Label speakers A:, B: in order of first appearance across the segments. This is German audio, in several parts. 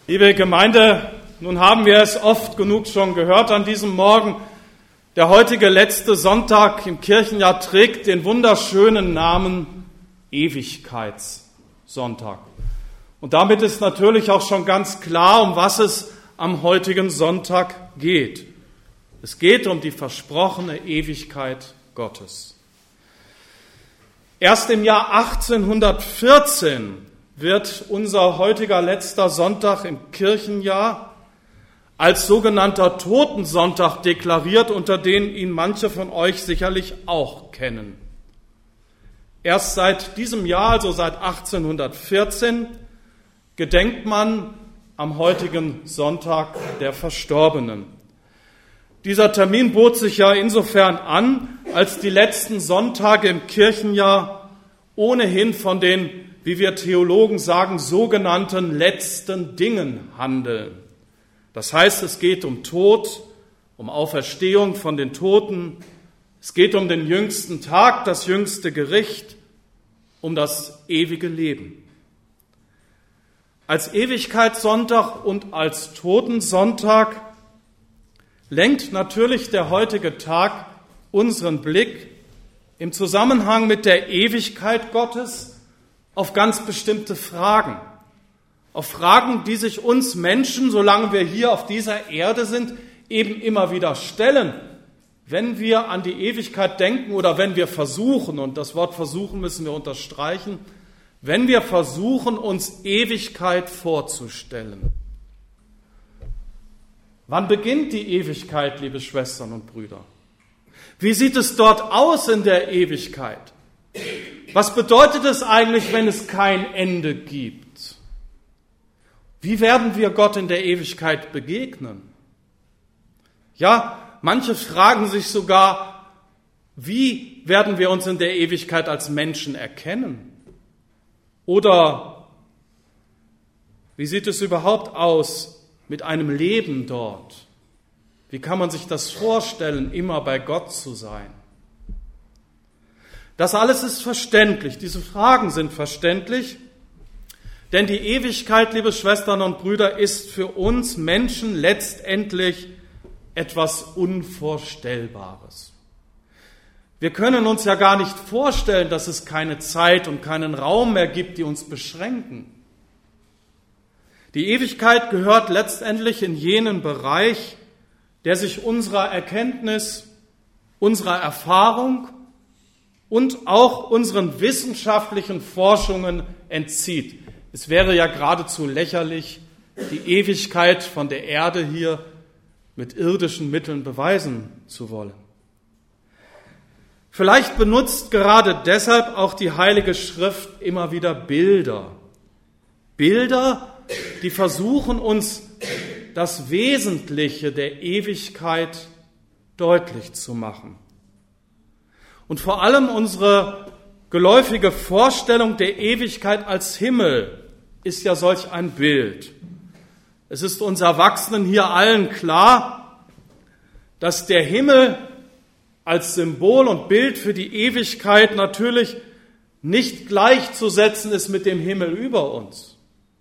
A: Liebe Gemeinde, nun haben wir es oft genug schon gehört an diesem Morgen. Der heutige letzte Sonntag im Kirchenjahr trägt den wunderschönen Namen Ewigkeitssonntag. Und damit ist natürlich auch schon ganz klar, um was es am heutigen Sonntag geht. Es geht um die versprochene Ewigkeit Gottes. Erst im Jahr 1814 wird unser heutiger letzter Sonntag im Kirchenjahr als sogenannter Totensonntag deklariert, unter den ihn manche von euch sicherlich auch kennen. Erst seit diesem Jahr, also seit 1814, gedenkt man am heutigen Sonntag der Verstorbenen. Dieser Termin bot sich ja insofern an, als die letzten Sonntage im Kirchenjahr ohnehin von den, wie wir Theologen sagen, sogenannten letzten Dingen handeln. Das heißt, es geht um Tod, um Auferstehung von den Toten, es geht um den jüngsten Tag, das jüngste Gericht, um das ewige Leben. Als Ewigkeitssonntag und als Totensonntag lenkt natürlich der heutige Tag unseren Blick im Zusammenhang mit der Ewigkeit Gottes auf ganz bestimmte Fragen. Auf Fragen, die sich uns Menschen, solange wir hier auf dieser Erde sind, eben immer wieder stellen, wenn wir an die Ewigkeit denken oder wenn wir versuchen, und das Wort versuchen müssen wir unterstreichen, wenn wir versuchen, uns Ewigkeit vorzustellen. Wann beginnt die Ewigkeit, liebe Schwestern und Brüder? Wie sieht es dort aus in der Ewigkeit? Was bedeutet es eigentlich, wenn es kein Ende gibt? Wie werden wir Gott in der Ewigkeit begegnen? Ja, manche fragen sich sogar, wie werden wir uns in der Ewigkeit als Menschen erkennen? Oder wie sieht es überhaupt aus mit einem Leben dort? Wie kann man sich das vorstellen, immer bei Gott zu sein? Das alles ist verständlich, diese Fragen sind verständlich, denn die Ewigkeit, liebe Schwestern und Brüder, ist für uns Menschen letztendlich etwas Unvorstellbares. Wir können uns ja gar nicht vorstellen, dass es keine Zeit und keinen Raum mehr gibt, die uns beschränken. Die Ewigkeit gehört letztendlich in jenen Bereich, der sich unserer Erkenntnis, unserer Erfahrung und auch unseren wissenschaftlichen Forschungen entzieht. Es wäre ja geradezu lächerlich, die Ewigkeit von der Erde hier mit irdischen Mitteln beweisen zu wollen. Vielleicht benutzt gerade deshalb auch die Heilige Schrift immer wieder Bilder. Bilder, die versuchen uns das Wesentliche der Ewigkeit deutlich zu machen. Und vor allem unsere geläufige Vorstellung der Ewigkeit als Himmel ist ja solch ein Bild. Es ist uns Erwachsenen hier allen klar, dass der Himmel als Symbol und Bild für die Ewigkeit natürlich nicht gleichzusetzen ist mit dem Himmel über uns.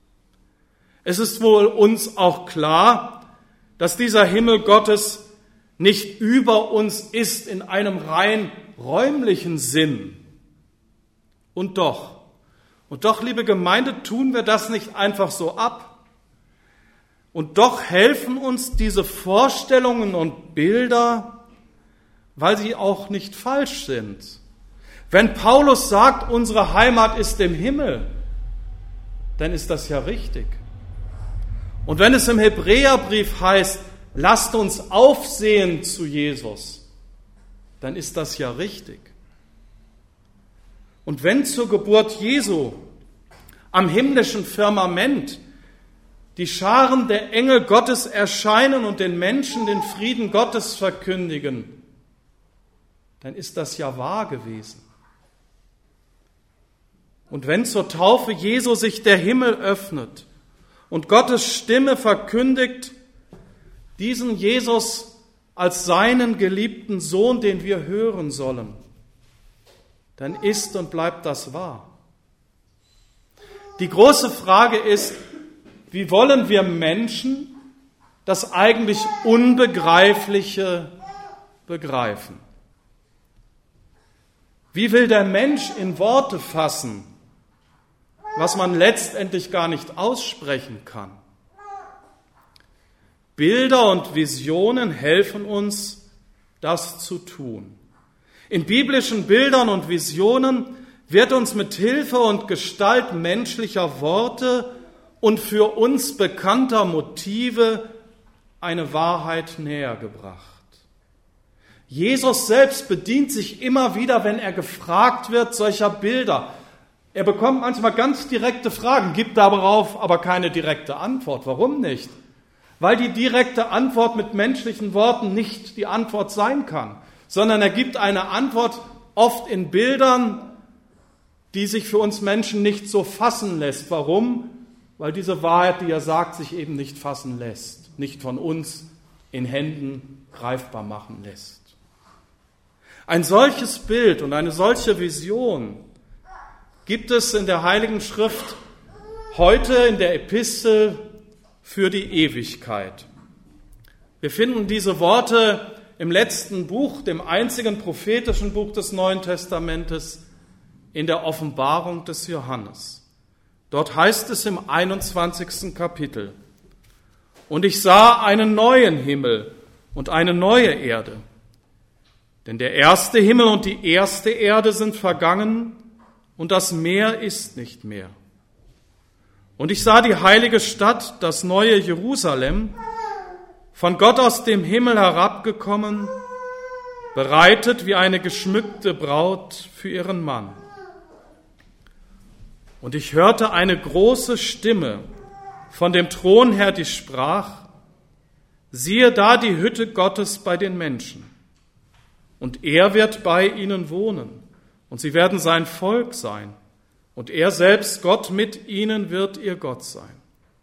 A: Es ist wohl uns auch klar, dass dieser Himmel Gottes nicht über uns ist in einem rein räumlichen Sinn. Und doch, liebe Gemeinde, tun wir das nicht einfach so ab. Und doch helfen uns diese Vorstellungen und Bilder, weil sie auch nicht falsch sind. Wenn Paulus sagt, unsere Heimat ist im Himmel, dann ist das ja richtig. Und wenn es im Hebräerbrief heißt, lasst uns aufsehen zu Jesus, dann ist das ja richtig. Und wenn zur Geburt Jesu am himmlischen Firmament die Scharen der Engel Gottes erscheinen und den Menschen den Frieden Gottes verkündigen, dann ist das ja wahr gewesen. Und wenn zur Taufe Jesu sich der Himmel öffnet und Gottes Stimme verkündigt, diesen Jesus als seinen geliebten Sohn, den wir hören sollen, dann ist und bleibt das wahr. Die große Frage ist, wie wollen wir Menschen das eigentlich Unbegreifliche begreifen? Wie will der Mensch in Worte fassen, was man letztendlich gar nicht aussprechen kann? Bilder und Visionen helfen uns, das zu tun. In biblischen Bildern und Visionen wird uns mit Hilfe und Gestalt menschlicher Worte und für uns bekannter Motive eine Wahrheit nähergebracht. Jesus selbst bedient sich immer wieder, wenn er gefragt wird, solcher Bilder. Er bekommt manchmal ganz direkte Fragen, gibt darauf aber keine direkte Antwort. Warum nicht? Weil die direkte Antwort mit menschlichen Worten nicht die Antwort sein kann, sondern er gibt eine Antwort oft in Bildern, die sich für uns Menschen nicht so fassen lässt. Warum? Weil diese Wahrheit, die er sagt, sich eben nicht fassen lässt, nicht von uns in Händen greifbar machen lässt. Ein solches Bild und eine solche Vision gibt es in der Heiligen Schrift heute in der Epistel für die Ewigkeit. Wir finden diese Worte im letzten Buch, dem einzigen prophetischen Buch des Neuen Testamentes, in der Offenbarung des Johannes. Dort heißt es im 21. Kapitel: Und ich sah einen neuen Himmel und eine neue Erde. Denn der erste Himmel und die erste Erde sind vergangen und das Meer ist nicht mehr. Und ich sah die heilige Stadt, das neue Jerusalem, von Gott aus dem Himmel herabgekommen, bereitet wie eine geschmückte Braut für ihren Mann. Und ich hörte eine große Stimme von dem Thron her, die sprach: Siehe da die Hütte Gottes bei den Menschen. Und er wird bei ihnen wohnen, und sie werden sein Volk sein, und er selbst, Gott mit ihnen, wird ihr Gott sein.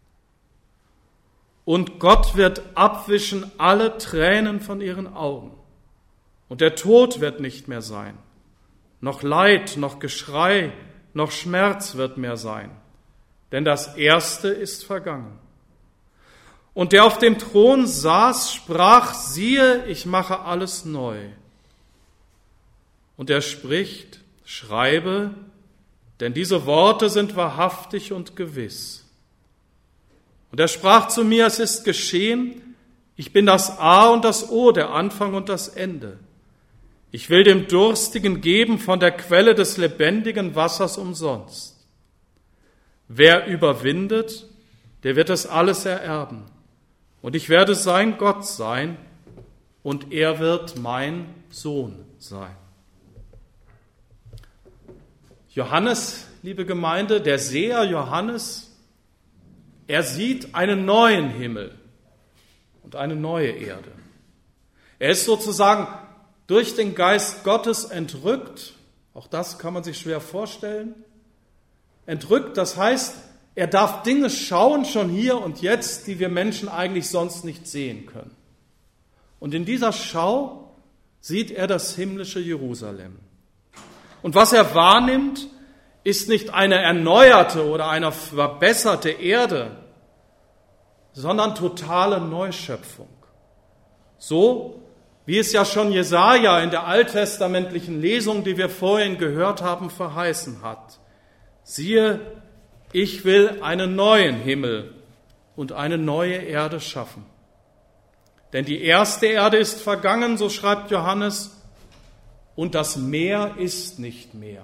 A: Und Gott wird abwischen alle Tränen von ihren Augen, und der Tod wird nicht mehr sein, noch Leid, noch Geschrei, noch Schmerz wird mehr sein, denn das Erste ist vergangen. Und der auf dem Thron saß, sprach: Siehe, ich mache alles neu. Und er spricht: Schreibe, denn diese Worte sind wahrhaftig und gewiss. Und er sprach zu mir: Es ist geschehen, ich bin das A und das O, der Anfang und das Ende. Ich will dem Durstigen geben von der Quelle des lebendigen Wassers umsonst. Wer überwindet, der wird es alles ererben. Und ich werde sein Gott sein, und er wird mein Sohn sein. Johannes, liebe Gemeinde, der Seher Johannes, er sieht einen neuen Himmel und eine neue Erde. Er ist sozusagen durch den Geist Gottes entrückt, auch das kann man sich schwer vorstellen. Entrückt, das heißt, er darf Dinge schauen, schon hier und jetzt, die wir Menschen eigentlich sonst nicht sehen können. Und in dieser Schau sieht er das himmlische Jerusalem. Und was er wahrnimmt, ist nicht eine erneuerte oder eine verbesserte Erde, sondern totale Neuschöpfung. So wie es ja schon Jesaja in der alttestamentlichen Lesung, die wir vorhin gehört haben, verheißen hat. Siehe, ich will einen neuen Himmel und eine neue Erde schaffen. Denn die erste Erde ist vergangen, so schreibt Johannes, und das Meer ist nicht mehr.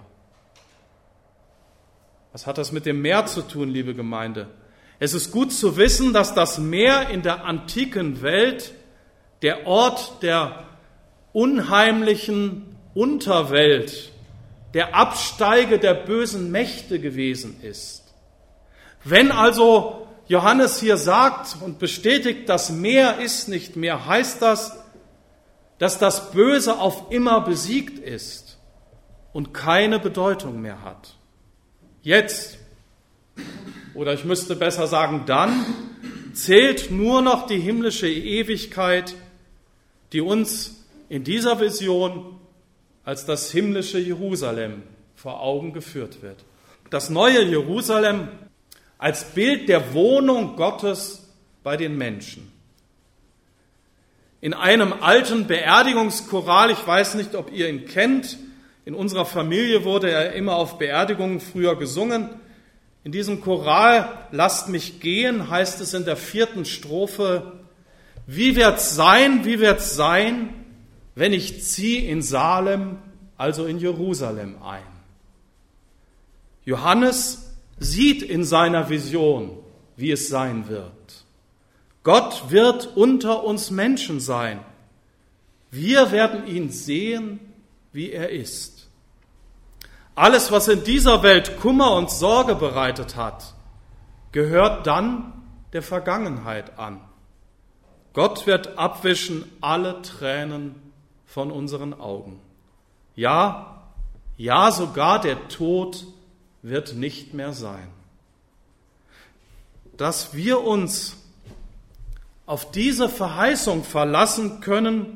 A: Was hat das mit dem Meer zu tun, liebe Gemeinde? Es ist gut zu wissen, dass das Meer in der antiken Welt der Ort der unheimlichen Unterwelt, der Absteige der bösen Mächte gewesen ist. Wenn also Johannes hier sagt und bestätigt, das Meer ist nicht mehr, heißt das, dass das Böse auf immer besiegt ist und keine Bedeutung mehr hat. Jetzt, oder ich müsste besser sagen dann, zählt nur noch die himmlische Ewigkeit, die uns in dieser Vision als das himmlische Jerusalem vor Augen geführt wird. Das neue Jerusalem, als Bild der Wohnung Gottes bei den Menschen. In einem alten Beerdigungschoral, ich weiß nicht, ob ihr ihn kennt, in unserer Familie wurde er immer auf Beerdigungen früher gesungen. In diesem Choral "Lasst mich gehen" heißt es in der 4. Strophe: Wie wird's sein, wenn ich zieh in Salem, also in Jerusalem ein? Johannes sieht in seiner Vision, wie es sein wird. Gott wird unter uns Menschen sein. Wir werden ihn sehen, wie er ist. Alles, was in dieser Welt Kummer und Sorge bereitet hat, gehört dann der Vergangenheit an. Gott wird abwischen alle Tränen von unseren Augen. Ja, sogar der Tod wird nicht mehr sein. Dass wir uns auf diese Verheißung verlassen können,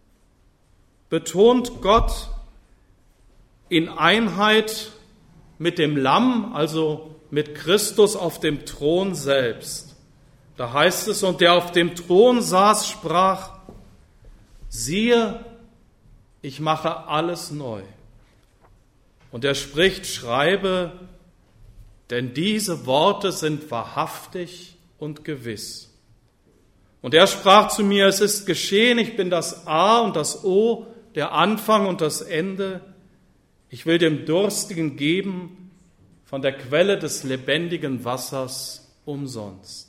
A: betont Gott in Einheit mit dem Lamm, also mit Christus auf dem Thron selbst. Da heißt es: Und der auf dem Thron saß, sprach: Siehe, ich mache alles neu. Und er spricht: Schreibe, denn diese Worte sind wahrhaftig und gewiss. Und er sprach zu mir: Es ist geschehen, ich bin das A und das O, der Anfang und das Ende. Ich will dem Durstigen geben von der Quelle des lebendigen Wassers umsonst.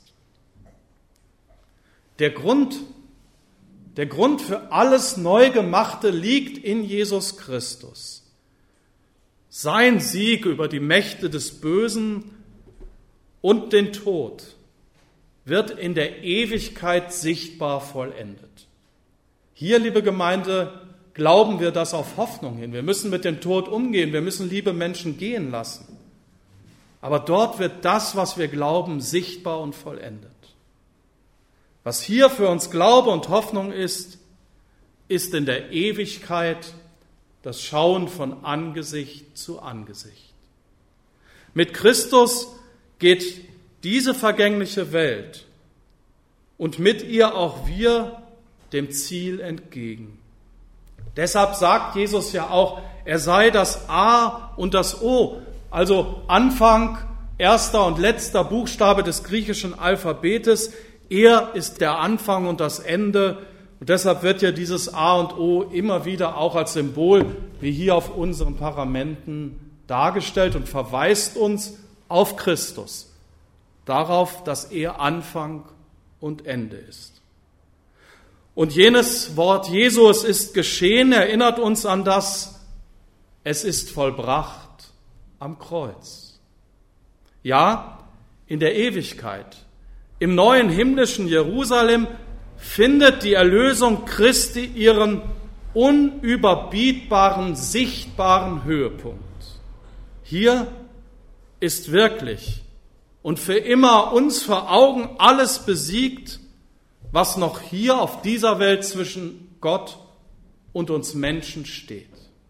A: Der Grund für alles Neugemachte liegt in Jesus Christus. Sein Sieg über die Mächte des Bösen und den Tod wird in der Ewigkeit sichtbar vollendet. Hier, liebe Gemeinde, glauben wir das auf Hoffnung hin. Wir müssen mit dem Tod umgehen, wir müssen liebe Menschen gehen lassen. Aber dort wird das, was wir glauben, sichtbar und vollendet. Was hier für uns Glaube und Hoffnung ist, ist in der Ewigkeit das Schauen von Angesicht zu Angesicht. Mit Christus geht diese vergängliche Welt und mit ihr auch wir dem Ziel entgegen. Deshalb sagt Jesus ja auch, er sei das A und das O, also Anfang, erster und letzter Buchstabe des griechischen Alphabetes. Er ist der Anfang und das Ende. Und deshalb wird ja dieses A und O immer wieder auch als Symbol, wie hier auf unseren Paramenten, dargestellt und verweist uns auf Christus, darauf, dass er Anfang und Ende ist. Und jenes Wort Jesu, es ist geschehen, erinnert uns an das, es ist vollbracht am Kreuz. Ja, in der Ewigkeit, im neuen himmlischen Jerusalem findet die Erlösung Christi ihren unüberbietbaren, sichtbaren Höhepunkt. Hier ist wirklich und für immer uns vor Augen alles besiegt, was noch hier auf dieser Welt zwischen Gott und uns Menschen steht.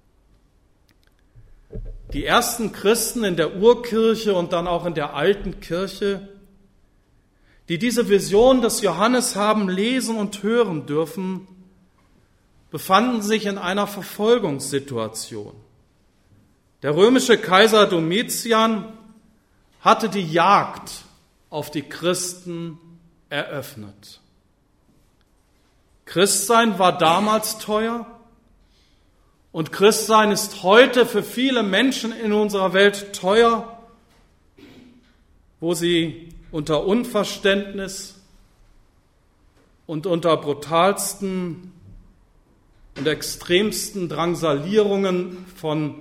A: Die ersten Christen in der Urkirche und dann auch in der alten Kirche, die diese Vision des Johannes haben lesen und hören dürfen, befanden sich in einer Verfolgungssituation. Der römische Kaiser Domitian hatte die Jagd auf die Christen eröffnet. Christsein war damals teuer und Christsein ist heute für viele Menschen in unserer Welt teuer, wo sie unter Unverständnis und unter brutalsten und extremsten Drangsalierungen von,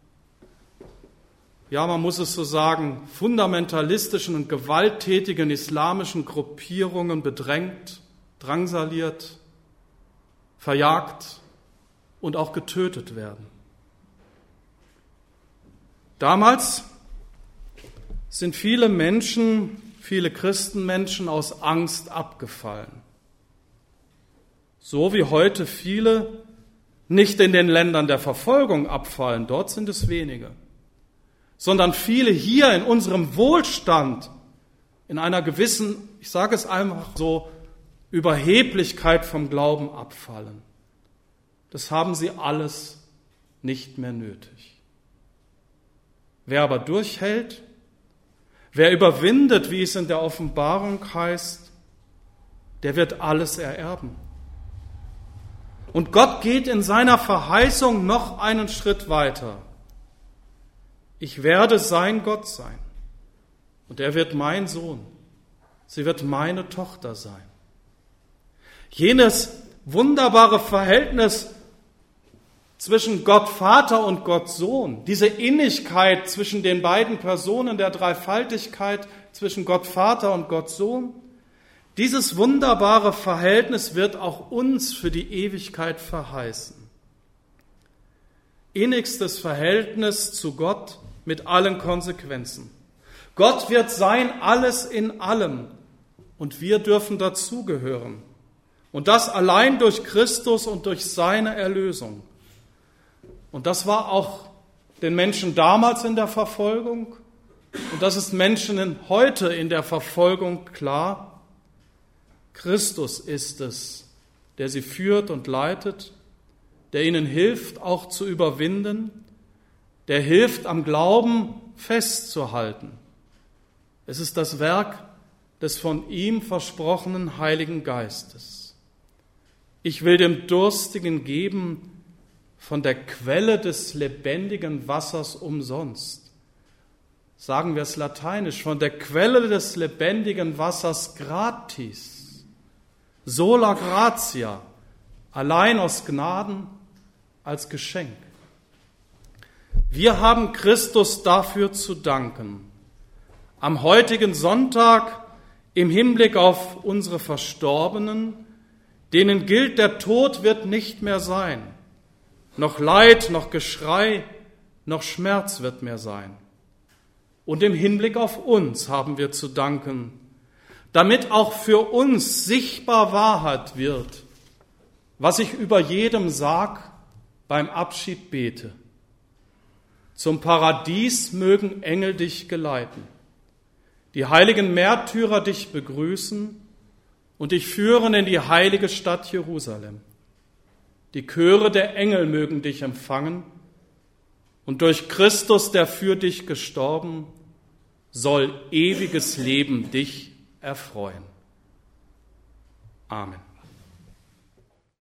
A: ja, man muss es so sagen, fundamentalistischen und gewalttätigen islamischen Gruppierungen bedrängt, drangsaliert, verjagt und auch getötet werden. Damals sind viele Menschen, viele Christenmenschen aus Angst abgefallen. So wie heute viele nicht in den Ländern der Verfolgung abfallen, dort sind es wenige, sondern viele hier in unserem Wohlstand in einer gewissen, ich sage es einfach so, Überheblichkeit vom Glauben abfallen. Das haben sie alles nicht mehr nötig. Wer aber durchhält, wer überwindet, wie es in der Offenbarung heißt, der wird alles ererben. Und Gott geht in seiner Verheißung noch einen Schritt weiter. Ich werde sein Gott sein und er wird mein Sohn. Sie wird meine Tochter sein. Jenes wunderbare Verhältnis zwischen Gott Vater und Gott Sohn, diese Innigkeit zwischen den beiden Personen der Dreifaltigkeit, zwischen Gott Vater und Gott Sohn, dieses wunderbare Verhältnis wird auch uns für die Ewigkeit verheißen. Innigstes Verhältnis zu Gott mit allen Konsequenzen. Gott wird sein Alles in allem und wir dürfen dazugehören. Und das allein durch Christus und durch seine Erlösung. Und das war auch den Menschen damals in der Verfolgung und das ist Menschen heute in der Verfolgung klar. Christus ist es, der sie führt und leitet, der ihnen hilft, auch zu überwinden, der hilft, am Glauben festzuhalten. Es ist das Werk des von ihm versprochenen Heiligen Geistes. Ich will dem Durstigen geben von der Quelle des lebendigen Wassers umsonst. Sagen wir es lateinisch, von der Quelle des lebendigen Wassers gratis. Sola gratia, allein aus Gnaden als Geschenk. Wir haben Christus dafür zu danken. Am heutigen Sonntag im Hinblick auf unsere Verstorbenen, denen gilt, der Tod wird nicht mehr sein. Noch Leid, noch Geschrei, noch Schmerz wird mehr sein. Und im Hinblick auf uns haben wir zu danken, damit auch für uns sichtbar Wahrheit wird, was ich über jedem sag, beim Abschied bete. Zum Paradies mögen Engel dich geleiten, die heiligen Märtyrer dich begrüßen und dich führen in die heilige Stadt Jerusalem. Die Chöre der Engel mögen dich empfangen und durch Christus, der für dich gestorben, soll ewiges Leben dich erfreuen. Amen.